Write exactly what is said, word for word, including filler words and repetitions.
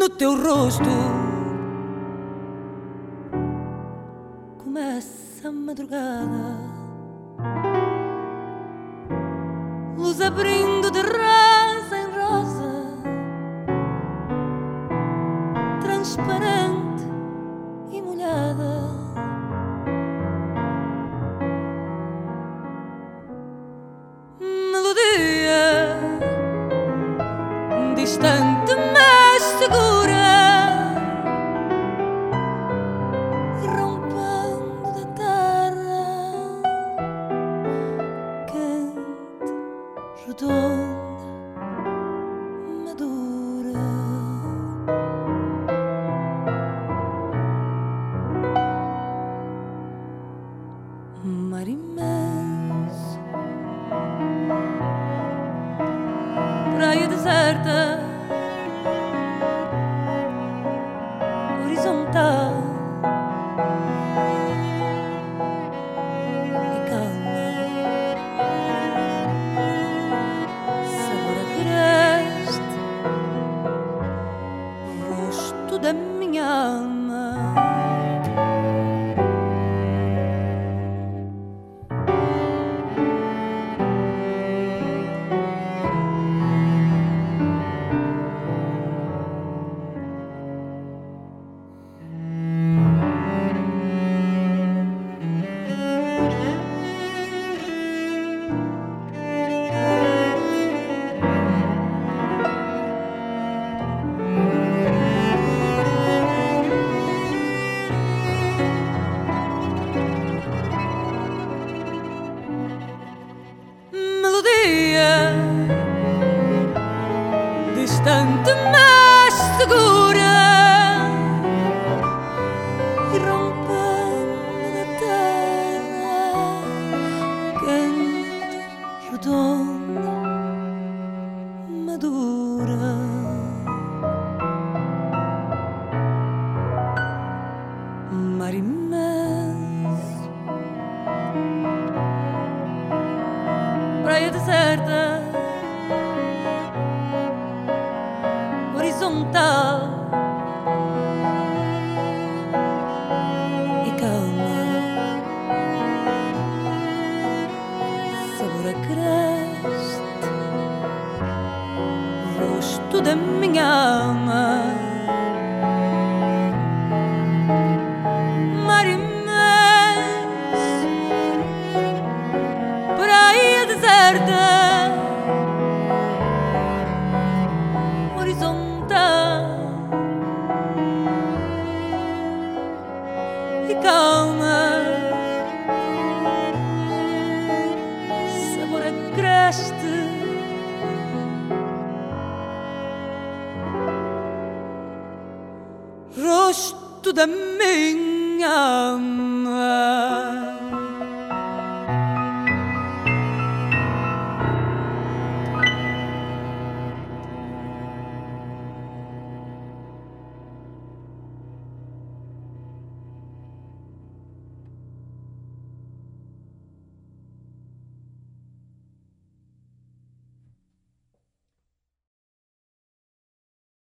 no teu rosto começa a madrugada, luz abrindo de rosa em rosa, transparente e molhada. Melodia distante mas segura, rompendo da terra, quente, redonda, madura. Mar imenso, praia deserta, horizontal e calma, sabor agreste, rosto da minha alma. Melodia distante mas segura, e rompendo da terra, quente, redonda, madura. Mar imenso, praia deserta, horizontal e calma, sabor agreste, rosto da minha alma. Mar imenso, praia deserta, horizontal e calma, sabor agreste, rosto da minha alma.